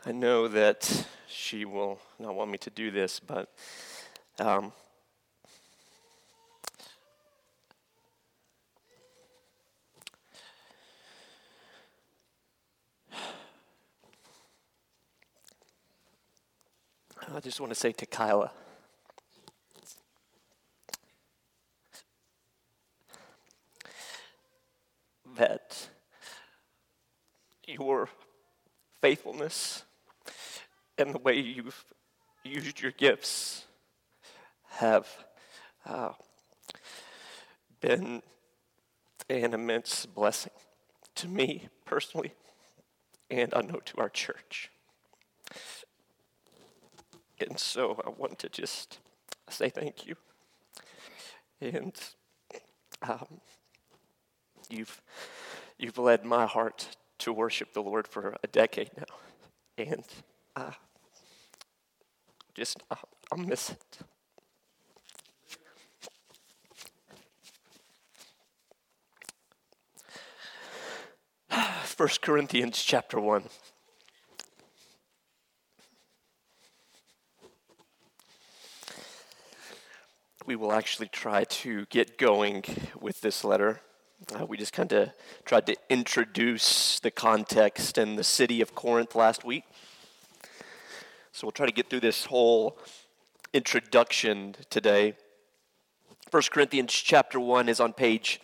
I know that she will not want me to do this, but I just want to say to Kyla, that your faithfulness and the way you've used your gifts have been an immense blessing to me personally, and I know to our church. And so I want to just say thank you. And you've led my heart to worship the Lord for a decade now. And I'll miss it. 1 Corinthians chapter 1. We will actually try to get going with this letter. We just kind of tried to introduce the context and the city of Corinth last week. So we'll try to get through this whole introduction today. 1 Corinthians chapter 1 is on page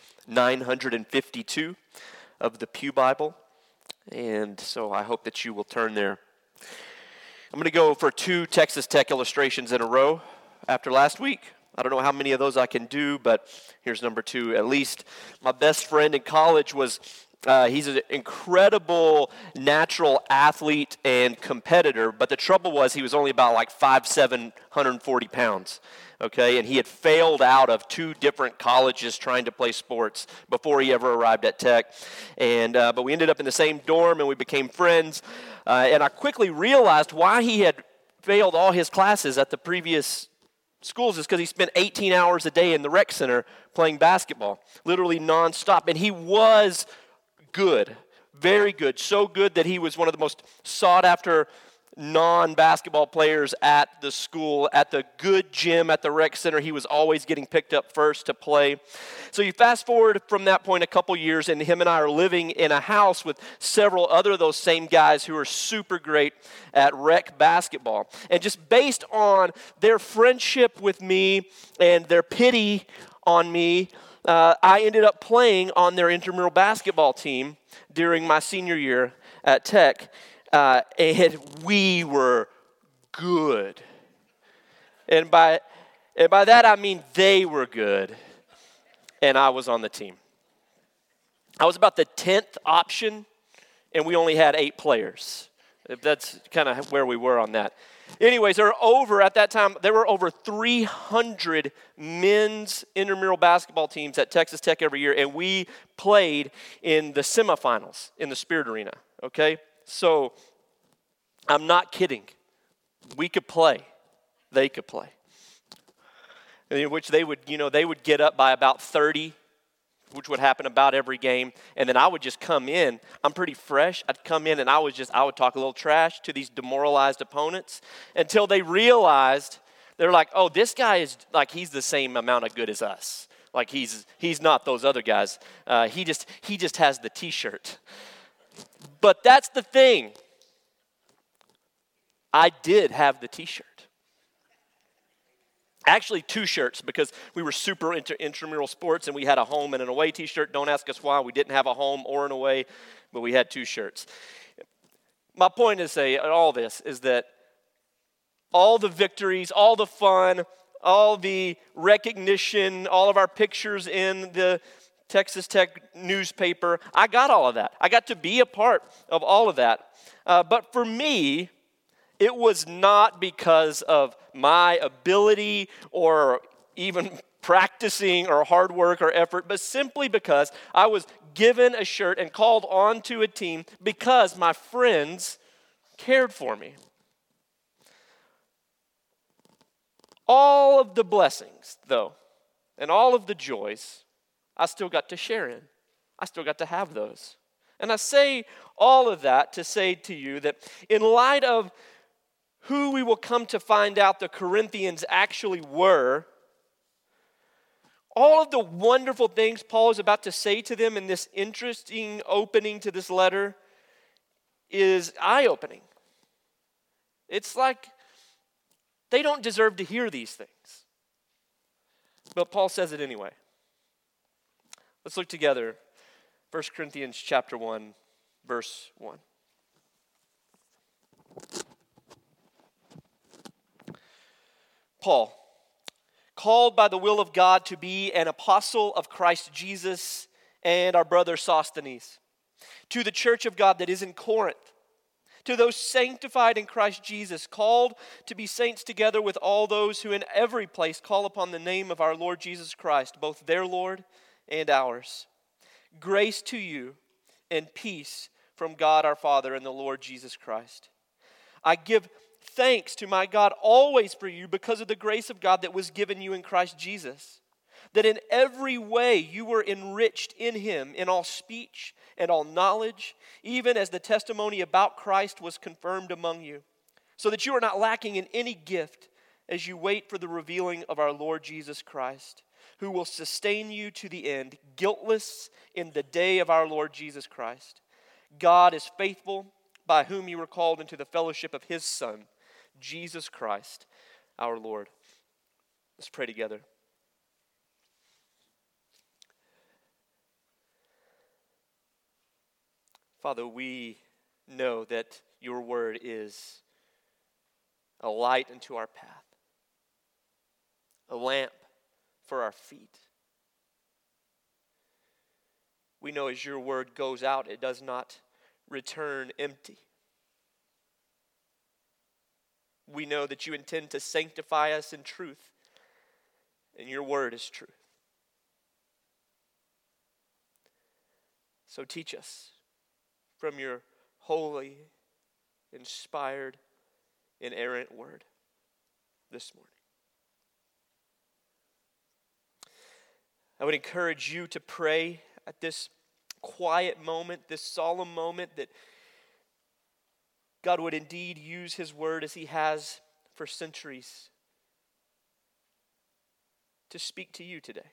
952 of the Pew Bible. And so I hope that you will turn there. I'm going to go for 2 Texas Tech illustrations in a row after last week. I don't know how many of those I can do, but here's number 2 at least. My best friend in college was, he's an incredible natural athlete and competitor, but the trouble was he was only about like 5'7", 140 pounds, okay? And he had failed out of 2 different colleges trying to play sports before he ever arrived at Tech. And but we ended up in the same dorm and we became friends. And I quickly realized why he had failed all his classes at the previous schools is because he spent 18 hours a day in the rec center playing basketball, literally nonstop. And he was good, very good, so good that he was one of the most sought-after non-basketball players at the school, at the good gym, at the rec center. He was always getting picked up first to play. So you fast forward from that point a couple years, and him and I are living in a house with several other of those same guys who are super great at rec basketball. And just based on their friendship with me and their pity on me, I ended up playing on their intramural basketball team during my senior year at Tech. And we were good. And by that I mean they were good, and I was on the team. I was about the 10th option, and we only had 8 players. That's kind of where we were on that. Anyways, there were over 300 men's intramural basketball teams at Texas Tech every year, and we played in the semifinals in the Spirit Arena, okay? So, I'm not kidding. We could play. They could play. In which they would get up by about 30, which would happen about every game. And then I would just come in. I'm pretty fresh. I'd come in and I would talk a little trash to these demoralized opponents until they realized, they're like, oh, this guy is like, he's the same amount of good as us. Like he's not those other guys. He just has the t-shirt. But that's the thing. I did have the t-shirt. Actually, 2 shirts, because we were super into intramural sports and we had a home and an away t-shirt. Don't ask us why. We didn't have a home or an away, but we had 2 shirts. My point is all this is that all the victories, all the fun, all the recognition, all of our pictures in the Texas Tech newspaper, I got all of that. I got to be a part of all of that. But for me, it was not because of my ability or even practicing or hard work or effort, but simply because I was given a shirt and called on to a team because my friends cared for me. All of the blessings, though, and all of the joys, I still got to share in. I still got to have those. And I say all of that to say to you that in light of who we will come to find out the Corinthians actually were, all of the wonderful things Paul is about to say to them in this interesting opening to this letter is eye-opening. It's like they don't deserve to hear these things. But Paul says it anyway. Let's look together. 1 Corinthians chapter 1, verse 1. Paul, called by the will of God to be an apostle of Christ Jesus, and our brother Sosthenes, to the church of God that is in Corinth, to those sanctified in Christ Jesus, called to be saints together with all those who in every place call upon the name of our Lord Jesus Christ, both their Lord and ours. Grace to you and peace from God our Father and the Lord Jesus Christ. I give thanks to my God always for you because of the grace of God that was given you in Christ Jesus, that in every way you were enriched in him in all speech and all knowledge, even as the testimony about Christ was confirmed among you, so that you are not lacking in any gift as you wait for the revealing of our Lord Jesus Christ, who will sustain you to the end, guiltless in the day of our Lord Jesus Christ. God is faithful, by whom you were called into the fellowship of his Son, Jesus Christ, our Lord. Let's pray together. Father, we know that your word is a light unto our path, a lamp for our feet. We know as your word goes out, it does not return empty. We know that you intend to sanctify us in truth, and your word is truth. So teach us from your holy, inspired, inerrant word this morning. I would encourage you to pray at this quiet moment, this solemn moment, that God would indeed use his word as he has for centuries to speak to you today.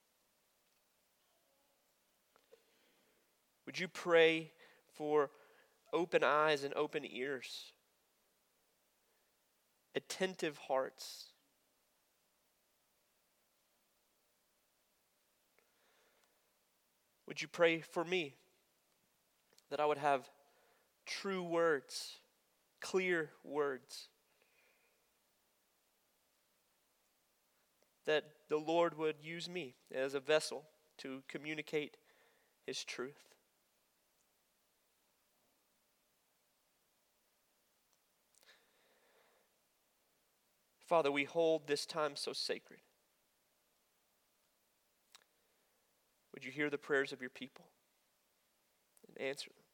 Would you pray for open eyes and open ears, attentive hearts? Would you pray for me that I would have true words, clear words, that the Lord would use me as a vessel to communicate his truth? Father, we hold this time so sacred. Would you hear the prayers of your people and answer them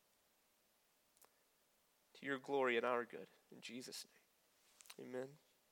to your glory and our good? In Jesus' name, amen.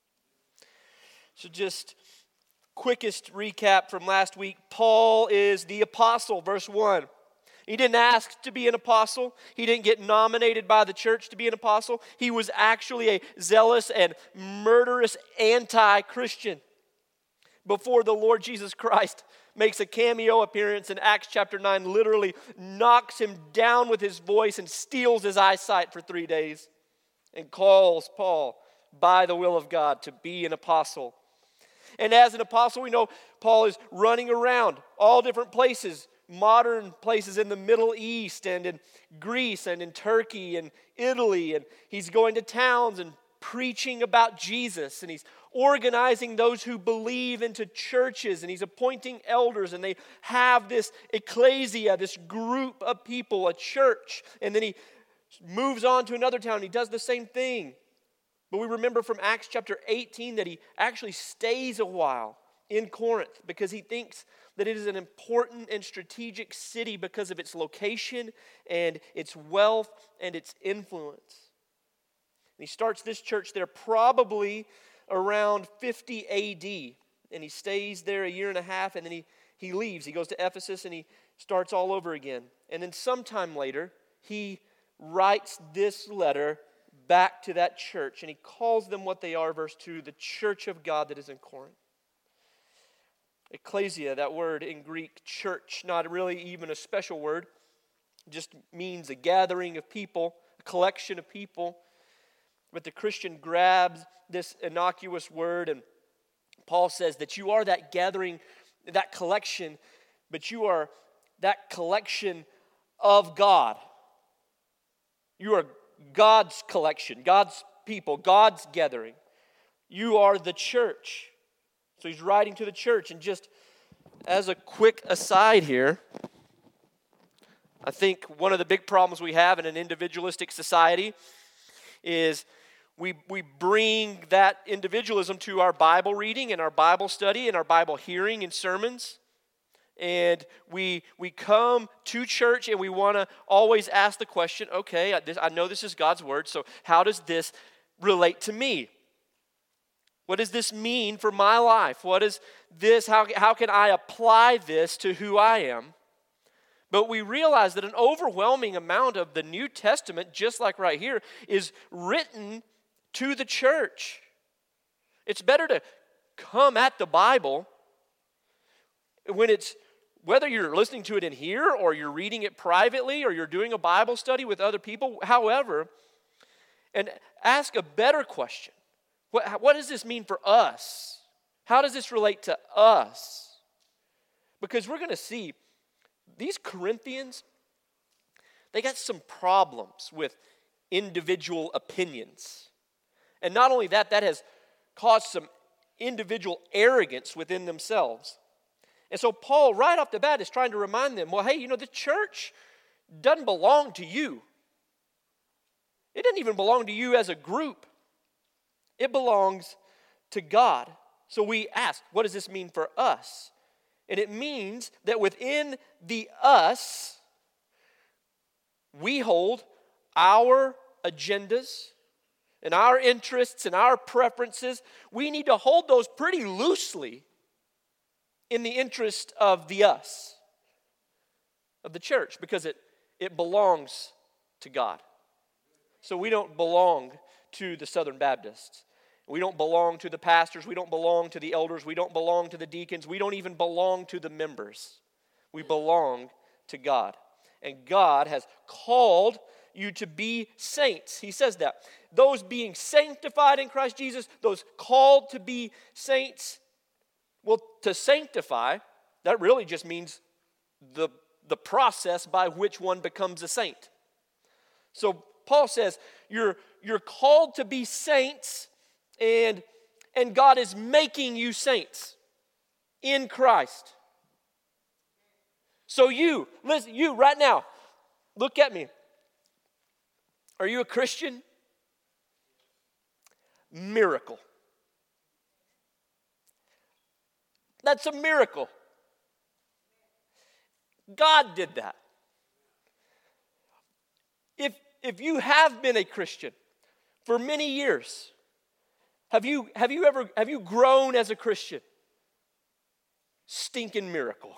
So just quickest recap from last week. Paul is the apostle, verse 1. He didn't ask to be an apostle. He didn't get nominated by the church to be an apostle. He was actually a zealous and murderous anti-Christian before the Lord Jesus Christ makes a cameo appearance in Acts chapter 9, literally knocks him down with his voice and steals his eyesight for 3 days and calls Paul by the will of God to be an apostle. And as an apostle, we know Paul is running around all different places, modern places in the Middle East and in Greece and in Turkey and Italy, and he's going to towns and preaching about Jesus, and he's organizing those who believe into churches, and he's appointing elders, and they have this ecclesia, this group of people, a church, and then he moves on to another town, he does the same thing. But we remember from Acts chapter 18 that he actually stays a while in Corinth because he thinks that it is an important and strategic city because of its location and its wealth and its influence. And he starts this church there probably around 50 AD. And he stays there a year and a half, and then he leaves. He goes to Ephesus and he starts all over again. And then sometime later, he writes this letter back to that church, and he calls them what they are, verse 2, the church of God that is in Corinth. Ecclesia, that word in Greek, church, not really even a special word, just means a gathering of people, a collection of people. But the Christian grabs this innocuous word, and Paul says that you are that gathering, that collection, but you are that collection of God. You are God's collection, God's people, God's gathering. You are the church. So he's writing to the church. And just as a quick aside here, I think one of the big problems we have in an individualistic society is we bring that individualism to our Bible reading and our Bible study and our Bible hearing and sermons. And we come to church and we want to always ask the question, okay, I know this is God's word, so how does this relate to me? What does this mean for my life? What is this? How can I apply this to who I am? But we realize that an overwhelming amount of the New Testament, just like right here, is written to the church. It's better to come at the Bible whether you're listening to it in here or you're reading it privately or you're doing a Bible study with other people, however, and ask a better question. What does this mean for us? How does this relate to us? Because we're going to see these Corinthians, they got some problems with individual opinions. And not only that, that has caused some individual arrogance within themselves. And so Paul, right off the bat, is trying to remind them, well, hey, the church doesn't belong to you. It doesn't even belong to you as a group. It belongs to God. So we ask, what does this mean for us? And it means that within the us, we hold our agendas and our interests and our preferences. We need to hold those pretty loosely in the interest of the us, of the church, because it belongs to God. So we don't belong to the Southern Baptists. We don't belong to the pastors. We don't belong to the elders. We don't belong to the deacons. We don't even belong to the members. We belong to God. And God has called you to be saints. He says that. Those being sanctified in Christ Jesus, those called to be saints. Well, to sanctify, that really just means the process by which one becomes a saint. So Paul says, you're called to be saints, and God is making you saints in Christ. So listen, you right now, look at me. Are you a Christian? Miracle. That's a miracle. God did that. If you have been a Christian for many years, have you grown as a Christian? Stinking miracle.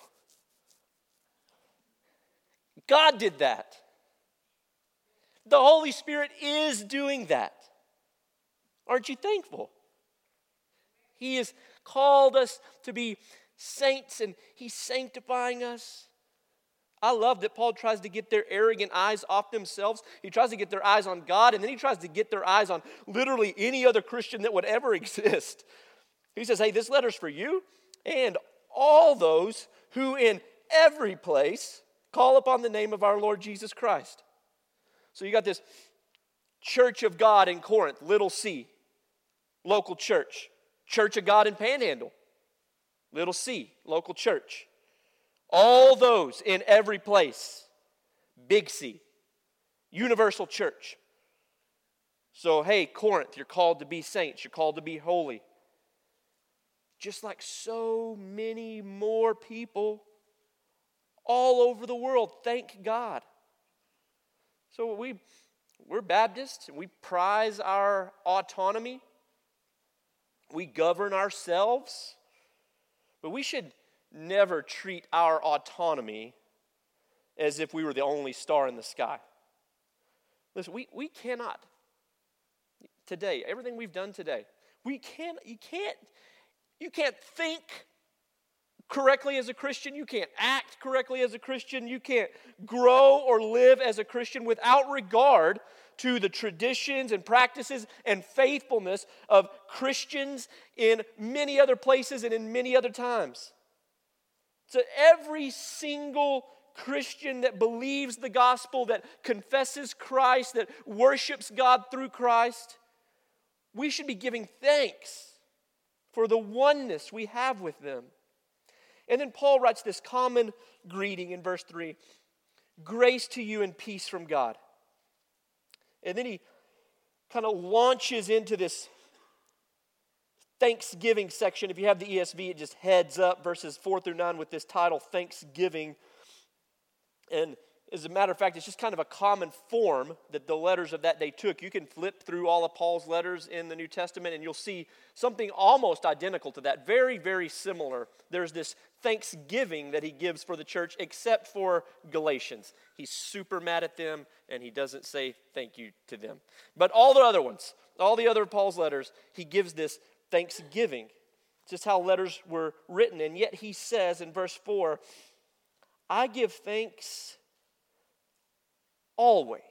God did that. The Holy Spirit is doing that. Aren't you thankful? He has called us to be saints, and He's sanctifying us. I love that Paul tries to get their arrogant eyes off themselves. He tries to get their eyes on God, and then he tries to get their eyes on literally any other Christian that would ever exist. He says, hey, this letter's for you and all those who in every place call upon the name of our Lord Jesus Christ. So you got this Church of God in Corinth, little c, local church. Church of God in Panhandle, little c, local church. All those in every place, big C, universal church. So, hey, Corinth, you're called to be saints. You're called to be holy. Just like so many more people all over the world, thank God. So we're Baptists, and we prize our autonomy. We govern ourselves, but we should never treat our autonomy as if we were the only star in the sky. Listen, we cannot, today, everything we've done today, you can't think correctly as a Christian. You can't act correctly as a Christian. You can't grow or live as a Christian without regard to the traditions and practices and faithfulness of Christians in many other places and in many other times. So every single Christian that believes the gospel, that confesses Christ, that worships God through Christ, we should be giving thanks for the oneness we have with them. And then Paul writes this common greeting in verse 3, grace to you and peace from God. And then he kind of launches into this Thanksgiving section. If you have the ESV, it just heads up verses 4 through 9 with this title, Thanksgiving. And as a matter of fact, it's just kind of a common form that the letters of that day took. You can flip through all of Paul's letters in the New Testament and you'll see something almost identical to that. Very, very similar. There's this thanksgiving that he gives for the church, except for Galatians. He's super mad at them and he doesn't say thank you to them. But all the other ones, all the other Paul's letters, he gives this thanksgiving. It's just how letters were written. And yet he says in verse 4, I give thanks always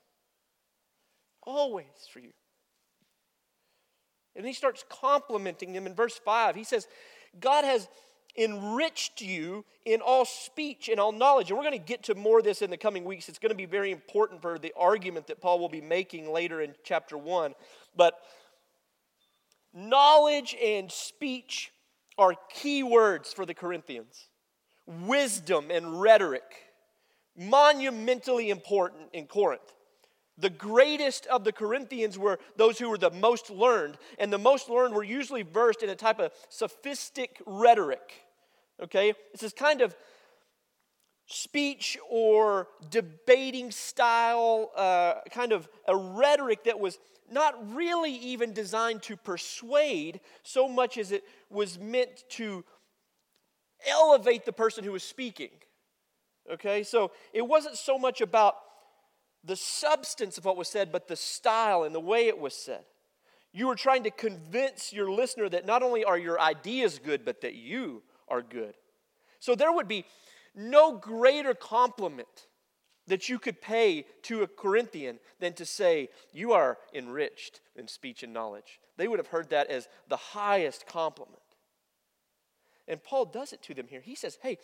for you. And he starts complimenting them in verse 5. He says, God has enriched you in all speech and all knowledge. And we're going to get to more of this in the coming weeks. It's going to be very important for the argument that Paul will be making later in chapter 1. But knowledge and speech are key words for the Corinthians. Wisdom and rhetoric, monumentally important in Corinth. The greatest of the Corinthians were those who were the most learned, and the most learned were usually versed in a type of sophistic rhetoric. Okay? It's this kind of speech or debating style, kind of a rhetoric that was not really even designed to persuade so much as it was meant to elevate the person who was speaking. Okay, so it wasn't so much about the substance of what was said, but the style and the way it was said. You were trying to convince your listener that not only are your ideas good, but that you are good. So there would be no greater compliment that you could pay to a Corinthian than to say, you are enriched in speech and knowledge. They would have heard that as the highest compliment. And Paul does it to them here. He says, hey,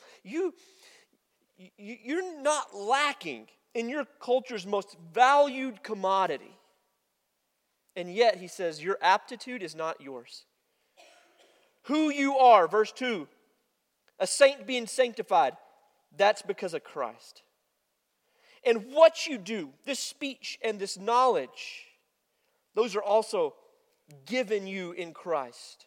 you're not lacking in your culture's most valued commodity. And yet, he says, your aptitude is not yours. Who you are, verse 2, a saint being sanctified, that's because of Christ. And what you do, this speech and this knowledge, those are also given you in Christ.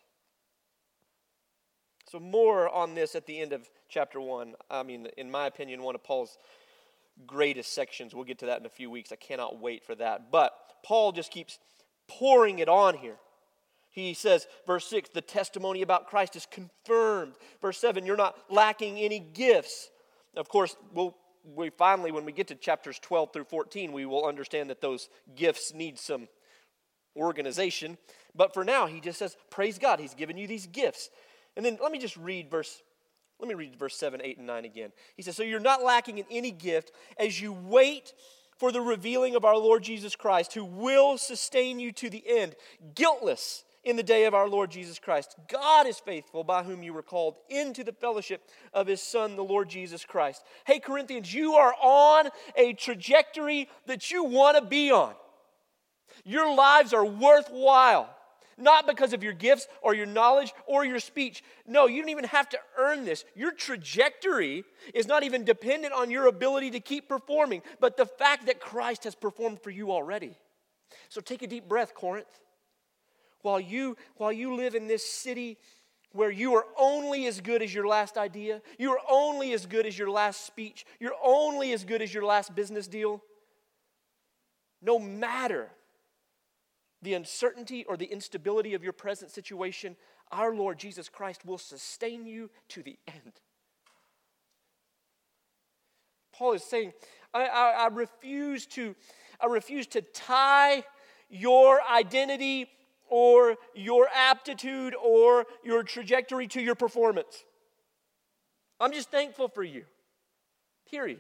So more on this at the end of chapter 1. I mean, in my opinion, one of Paul's greatest sections. We'll get to that in a few weeks. I cannot wait for that. But Paul just keeps pouring it on here. He says, verse 6, the testimony about Christ is confirmed. Verse 7, you're not lacking any gifts. Of course, we finally, when we get to chapters 12 through 14, we will understand that those gifts need some organization. But for now, he just says, praise God, he's given you these gifts. And then let me read verse 7, 8, and 9 again. He says, so you're not lacking in any gift as you wait for the revealing of our Lord Jesus Christ, who will sustain you to the end, guiltless in the day of our Lord Jesus Christ. God is faithful, by whom you were called into the fellowship of his Son, the Lord Jesus Christ. Hey, Corinthians, you are on a trajectory that you want to be on. Your lives are worthwhile. Not because of your gifts or your knowledge or your speech. No, you don't even have to earn this. Your trajectory is not even dependent on your ability to keep performing, but the fact that Christ has performed for you already. So take a deep breath, Corinth. While you live in this city where you are only as good as your last idea, you are only as good as your last speech, you're only as good as your last business deal, no matter the uncertainty or the instability of your present situation, our Lord Jesus Christ will sustain you to the end. Paul is saying, I refuse to tie your identity or your aptitude or your trajectory to your performance. I'm just thankful for you. Period.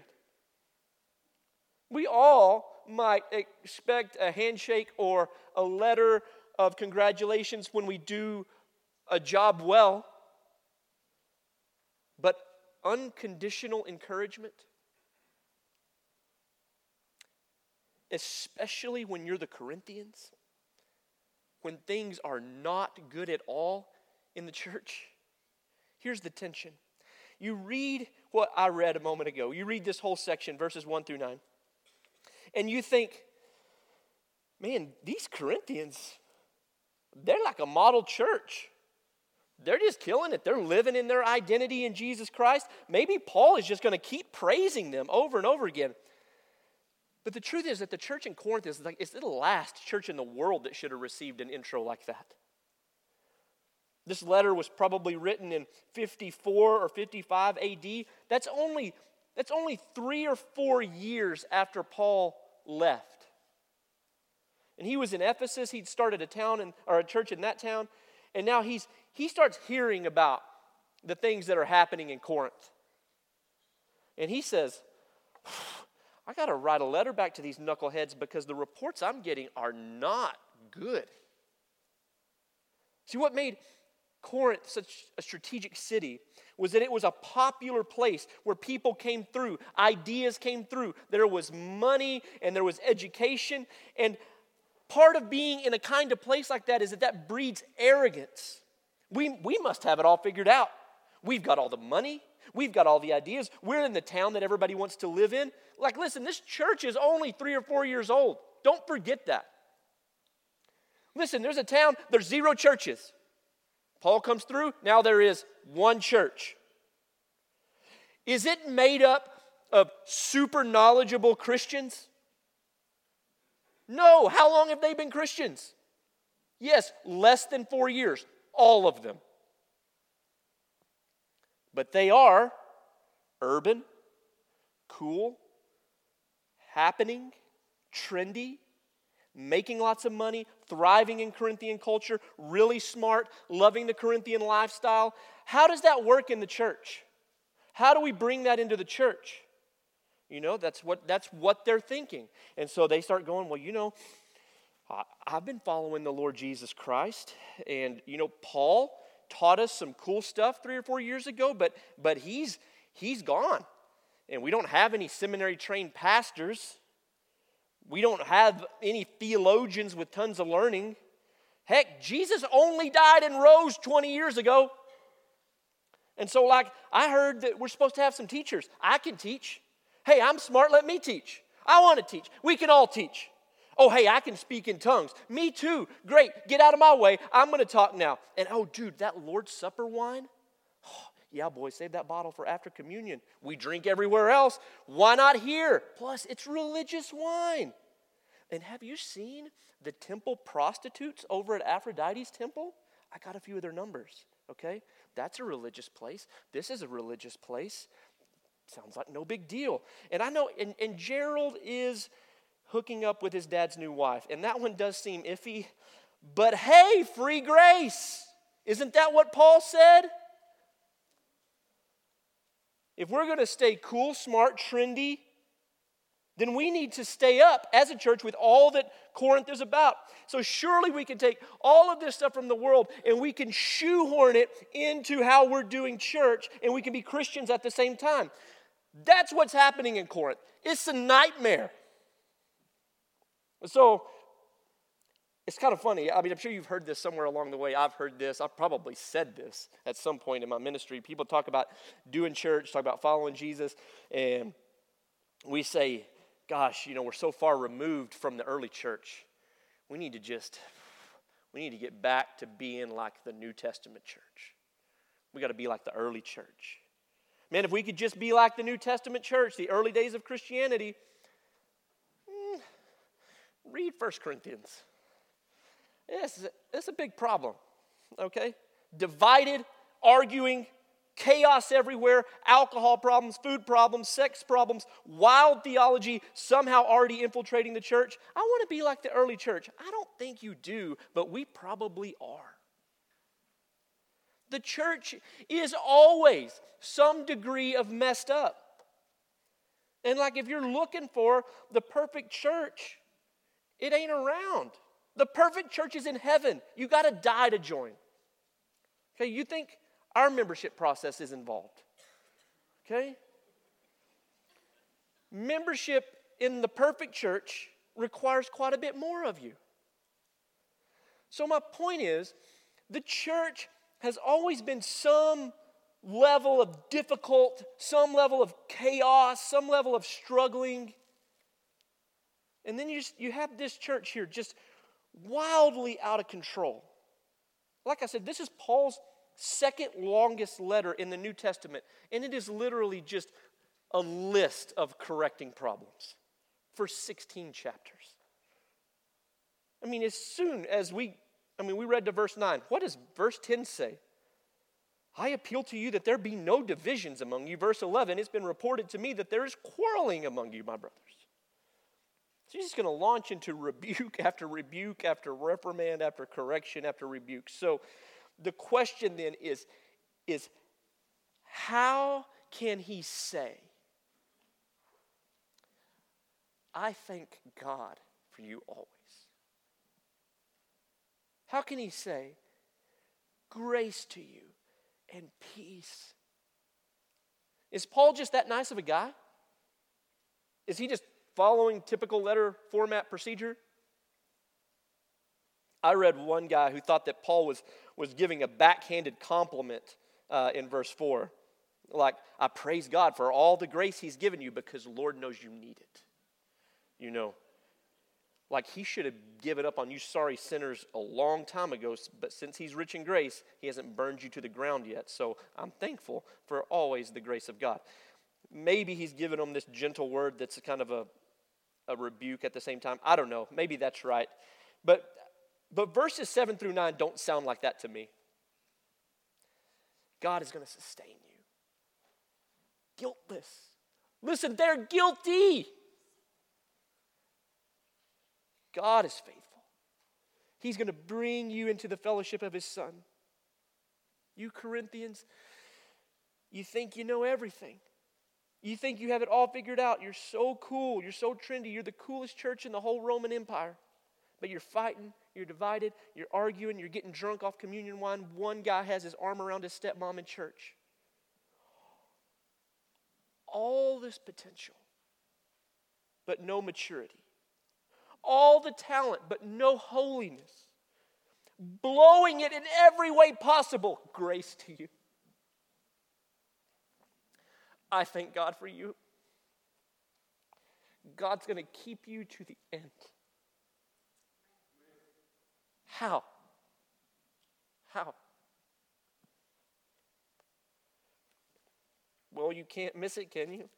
We all might expect a handshake or a letter of congratulations when we do a job well, but unconditional encouragement, especially when you're the Corinthians, when things are not good at all in the church, here's the tension. You read what I read a moment ago. You read this whole section, verses 1 through 9, and you think, man, these Corinthians, they're like a model church. They're just killing it. They're living in their identity in Jesus Christ. Maybe Paul is just going to keep praising them over and over again. But the truth is that the church in Corinth is like, it's the last church in the world that should have received an intro like that. This letter was probably written in 54 or 55 AD. That's only 3 or 4 years after Paul left. And he was in Ephesus. He'd started a church in that town. And now he starts hearing about the things that are happening in Corinth. And he says, I got to write a letter back to these knuckleheads because the reports I'm getting are not good. See, what made Corinth such a strategic city was that it was a popular place where people came through, ideas came through. There was money and there was education. And part of being in a kind of place like that is that breeds arrogance. We must have it all figured out. We've got all the money. We've got all the ideas. We're in the town that everybody wants to live in. Like, listen, this church is only 3 or 4 years old. Don't forget that. Listen, there's a town, there's 0 churches. Paul comes through, now there is 1 church. Is it made up of super knowledgeable Christians? No. How long have they been Christians? Yes, less than 4 years. All of them. But they are urban, cool, happening, trendy, making lots of money, thriving in Corinthian culture, really smart, loving the Corinthian lifestyle. How does that work in the church? How do we bring that into the church? You know, that's what they're thinking. And so they start going, well, you know, I've been following the Lord Jesus Christ. And, you know, Paul taught us some cool stuff 3 or 4 years ago, but he's gone. And we don't have any seminary-trained pastors. We don't have any theologians with tons of learning. Heck, Jesus only died and rose 20 years ago. And so, like, I heard that we're supposed to have some teachers. I can teach. Hey, I'm smart, let me teach. I want to teach. We can all teach. Oh, hey, I can speak in tongues. Me too. Great. Get out of my way. I'm going to talk now. And oh, dude, that Lord's Supper wine? Oh, yeah, boy, save that bottle for after communion. We drink everywhere else. Why not here? Plus, it's religious wine. And have you seen the temple prostitutes over at Aphrodite's temple? I got a few of their numbers, okay? That's a religious place. This is a religious place. Sounds like no big deal. And I know, and Gerald is hooking up with his dad's new wife. And that one does seem iffy. But hey, free grace. Isn't that what Paul said? If we're going to stay cool, smart, trendy, then we need to stay up as a church with all that Corinth is about. So surely we can take all of this stuff from the world and we can shoehorn it into how we're doing church, and we can be Christians at the same time. That's what's happening in Corinth. It's a nightmare. So, it's kind of funny. I mean, I'm sure you've heard this somewhere along the way. I've heard this. I've probably said this at some point in my ministry. People talk about doing church, talk about following Jesus, and we say, gosh, you know, we're so far removed from the early church. We need to get back to being like the New Testament church. We got to be like the early church. Man, if we could just be like the New Testament church, the early days of Christianity, read 1 Corinthians. It's a big problem, okay? Divided, arguing, chaos everywhere, alcohol problems, food problems, sex problems, wild theology somehow already infiltrating the church. I want to be like the early church. I don't think you do, but we probably are. The church is always some degree of messed up. And like if you're looking for the perfect church, it ain't around. The perfect church is in heaven. You got to die to join. Okay, you think our membership process is involved. Okay? Membership in the perfect church requires quite a bit more of you. So my point is, the church has always been some level of difficult, some level of chaos, some level of struggling. And then you have this church here just wildly out of control. Like I said, this is Paul's second longest letter in the New Testament, and it is literally just a list of correcting problems for 16 chapters. I mean, as soon as we read to verse 9. What does verse 10 say? I appeal to you that there be no divisions among you. Verse 11, it's been reported to me that there is quarreling among you, my brothers. So he's just going to launch into rebuke after reprimand, after correction, after rebuke. So the question then is how can he say, I thank God for you always? How can he say, grace to you and peace? Is Paul just that nice of a guy? Is he just following typical letter format procedure? I read one guy who thought that Paul was giving a backhanded compliment in verse 4. Like, I praise God for all the grace he's given you because the Lord knows you need it. You know, like he should have given up on you sorry sinners a long time ago, but since he's rich in grace, he hasn't burned you to the ground yet. So I'm thankful for always the grace of God. Maybe he's given them this gentle word that's kind of a rebuke at the same time. I don't know. Maybe that's right. But verses 7 through 9 don't sound like that to me. God is going to sustain you. Guiltless. Listen, they're guilty. God is faithful. He's going to bring you into the fellowship of his Son. You Corinthians, you think you know everything. You think you have it all figured out. You're so cool. You're so trendy. You're the coolest church in the whole Roman Empire. But you're fighting. You're divided. You're arguing. You're getting drunk off communion wine. One guy has his arm around his stepmom in church. All this potential, but no maturity. All the talent, but no holiness. Blowing it in every way possible. Grace to you. I thank God for you. God's going to keep you to the end. How? How? Well, you can't miss it, can you?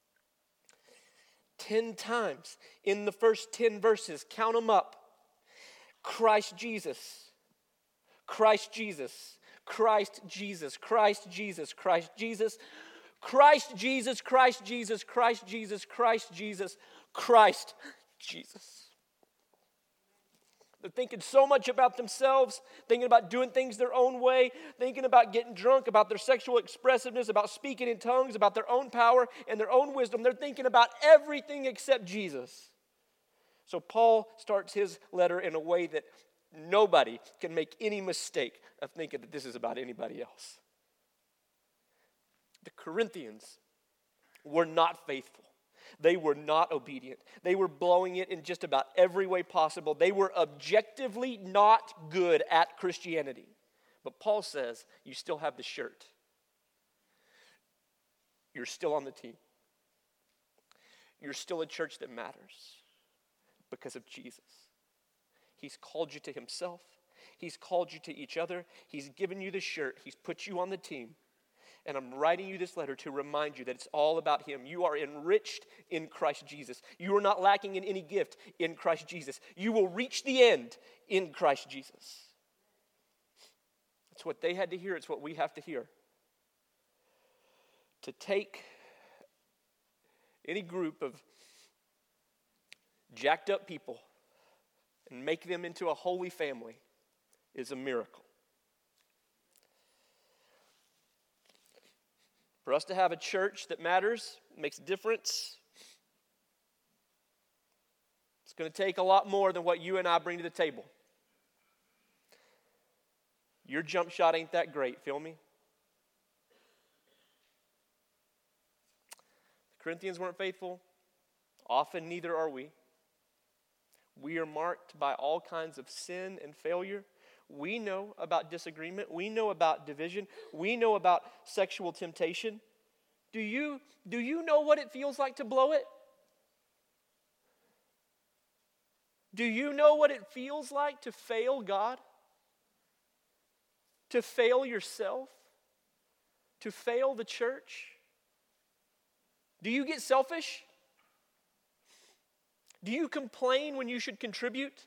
10 times in the first 10 verses, count them up. Christ Jesus, Christ Jesus, Christ Jesus, Christ Jesus, Christ Jesus, Christ Jesus, Christ Jesus, Christ Jesus, Christ Jesus, Christ Jesus. They're thinking so much about themselves, thinking about doing things their own way, thinking about getting drunk, about their sexual expressiveness, about speaking in tongues, about their own power and their own wisdom. They're thinking about everything except Jesus. So Paul starts his letter in a way that nobody can make any mistake of thinking that this is about anybody else. The Corinthians were not faithful. They were not obedient. They were blowing it in just about every way possible. They were objectively not good at Christianity. But Paul says, you still have the shirt. You're still on the team. You're still a church that matters because of Jesus. He's called you to himself. He's called you to each other. He's given you the shirt. He's put you on the team. And I'm writing you this letter to remind you that it's all about him. You are enriched in Christ Jesus. You are not lacking in any gift in Christ Jesus. You will reach the end in Christ Jesus. It's what they had to hear. It's what we have to hear. To take any group of jacked up people and make them into a holy family is a miracle. For us to have a church that matters, makes a difference, it's going to take a lot more than what you and I bring to the table. Your jump shot ain't that great, feel me? The Corinthians weren't faithful. Often neither are we. We are marked by all kinds of sin and failure. We know about disagreement. We know about division. We know about sexual temptation. Do you know what it feels like to blow it? Do you know what it feels like to fail God? To fail yourself? To fail the church? Do you get selfish? Do you complain when you should contribute?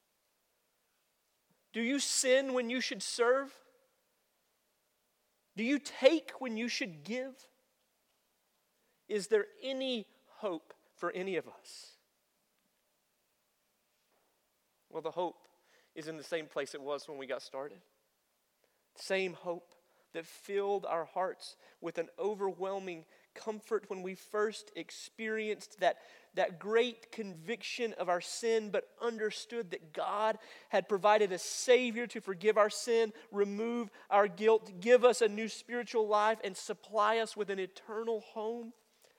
Do you sin when you should serve? Do you take when you should give? Is there any hope for any of us? Well, the hope is in the same place it was when we got started. Same hope that filled our hearts with an overwhelming comfort when we first experienced that great conviction of our sin, but understood that God had provided a Savior to forgive our sin, remove our guilt, give us a new spiritual life, and supply us with an eternal home.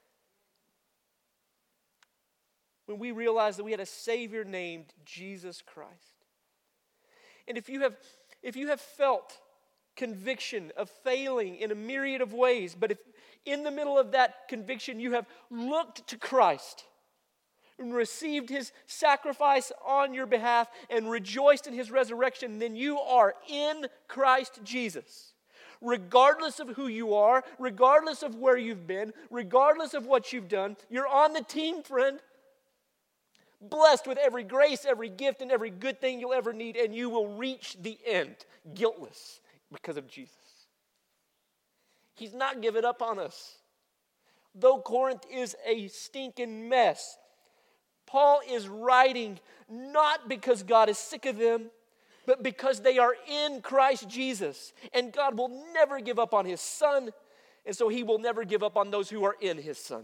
When we realized that we had a Savior named Jesus Christ. And if you have felt conviction of failing in a myriad of ways, but if in the middle of that conviction you have looked to Christ and received His sacrifice on your behalf and rejoiced in His resurrection, then you are in Christ Jesus. Regardless of who you are, regardless of where you've been, regardless of what you've done, you're on the team, friend. Blessed with every grace, every gift, and every good thing you'll ever need, and you will reach the end guiltless because of Jesus. He's not given up on us. Though Corinth is a stinking mess, Paul is writing not because God is sick of them, but because they are in Christ Jesus. And God will never give up on His Son, and so He will never give up on those who are in His Son.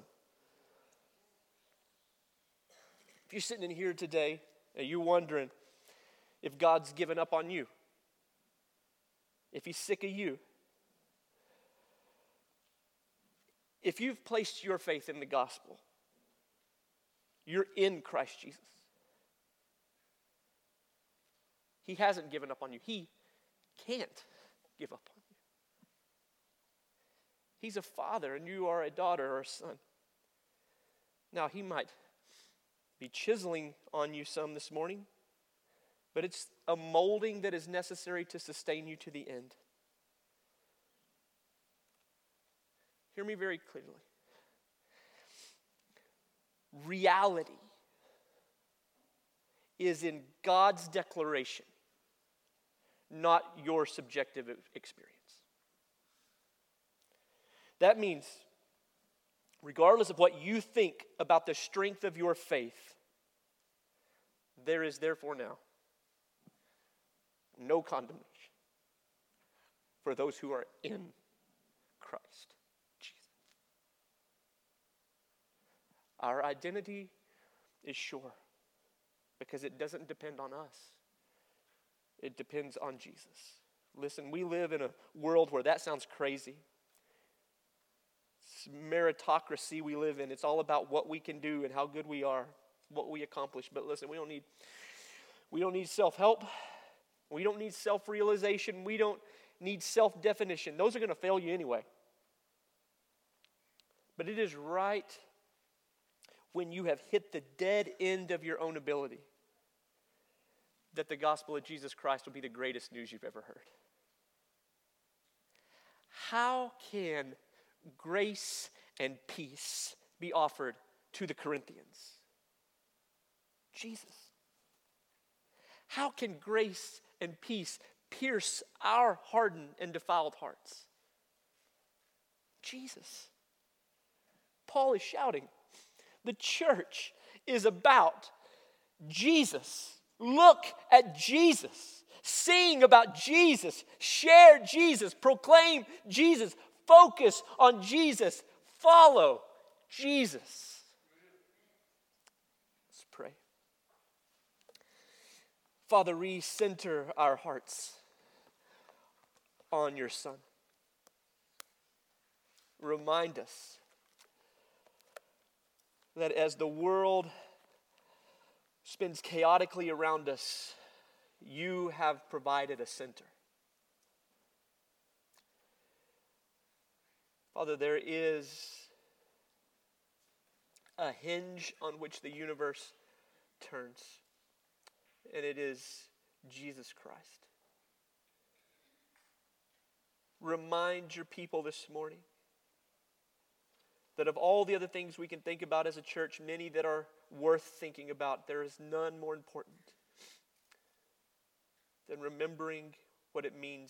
If you're sitting in here today and you're wondering if God's given up on you, if He's sick of you, if you've placed your faith in the gospel, you're in Christ Jesus. He hasn't given up on you. He can't give up on you. He's a father and you are a daughter or a son. Now, He might be chiseling on you some this morning, but it's a molding that is necessary to sustain you to the end. Hear me very clearly. Reality is in God's declaration, not your subjective experience. That means, regardless of what you think about the strength of your faith, there is therefore now no condemnation for those who are in Christ Jesus. Our identity is sure because it doesn't depend on us. It depends on Jesus. Listen, we live in a world where that sounds crazy. It's meritocracy we live in. It's all about what we can do and how good we are, what we accomplish. But listen, we don't need self-help. We don't need self-realization. We don't need self-definition. Those are going to fail you anyway. But it is right when you have hit the dead end of your own ability that the gospel of Jesus Christ will be the greatest news you've ever heard. How can grace and peace be offered to the Corinthians? Jesus. How can grace and peace pierce our hardened and defiled hearts? Jesus. Paul is shouting. The church is about Jesus. Look at Jesus. Sing about Jesus. Share Jesus. Proclaim Jesus. Focus on Jesus. Follow Jesus. Let's pray. Father, recenter our hearts on your Son. Remind us that as the world spins chaotically around us, you have provided a center. Father, there is a hinge on which the universe turns, and it is Jesus Christ. Remind your people this morning that of all the other things we can think about as a church, many that are worth thinking about, there is none more important than remembering what it means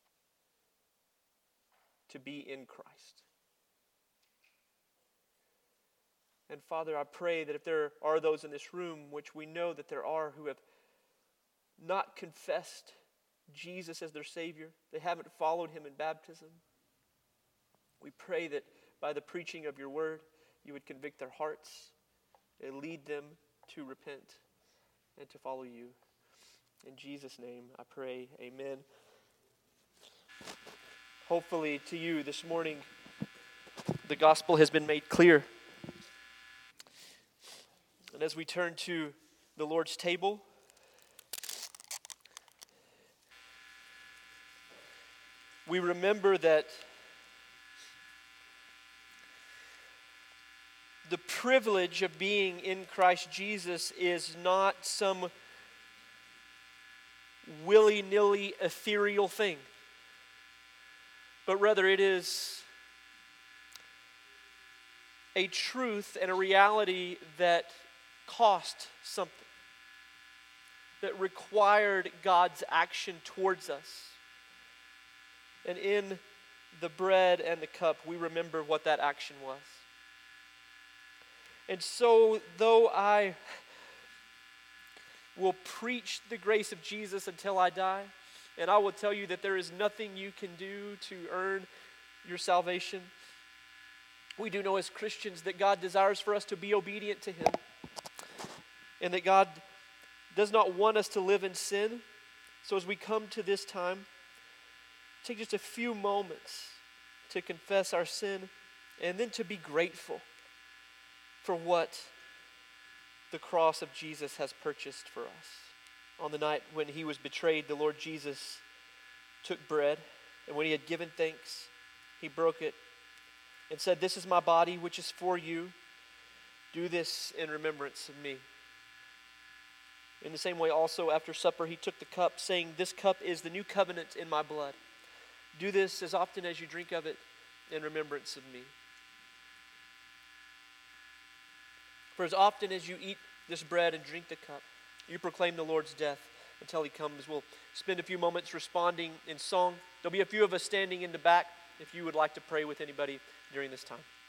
to be in Christ. And Father, I pray that if there are those in this room, which we know that there are, who have not confessed Jesus as their Savior, they haven't followed Him in baptism, we pray that by the preaching of your word, you would convict their hearts and lead them to repent and to follow you. In Jesus' name, I pray, amen. Hopefully to you this morning, the gospel has been made clear. And as we turn to the Lord's table, we remember that the privilege of being in Christ Jesus is not some willy-nilly ethereal thing, but rather it is a truth and a reality that cost something, that required God's action towards us. And in the bread and the cup, we remember what that action was. And so, though I will preach the grace of Jesus until I die, and I will tell you that there is nothing you can do to earn your salvation, we do know as Christians that God desires for us to be obedient to Him, and that God does not want us to live in sin. So as we come to this time, take just a few moments to confess our sin and then to be grateful for what the cross of Jesus has purchased for us. On the night when He was betrayed, the Lord Jesus took bread, and when He had given thanks, He broke it and said, "This is my body, which is for you. Do this in remembrance of me." In the same way, also after supper, He took the cup, saying, "This cup is the new covenant in my blood. Do this as often as you drink of it in remembrance of me." For as often as you eat this bread and drink the cup, you proclaim the Lord's death until He comes. We'll spend a few moments responding in song. There'll be a few of us standing in the back if you would like to pray with anybody during this time.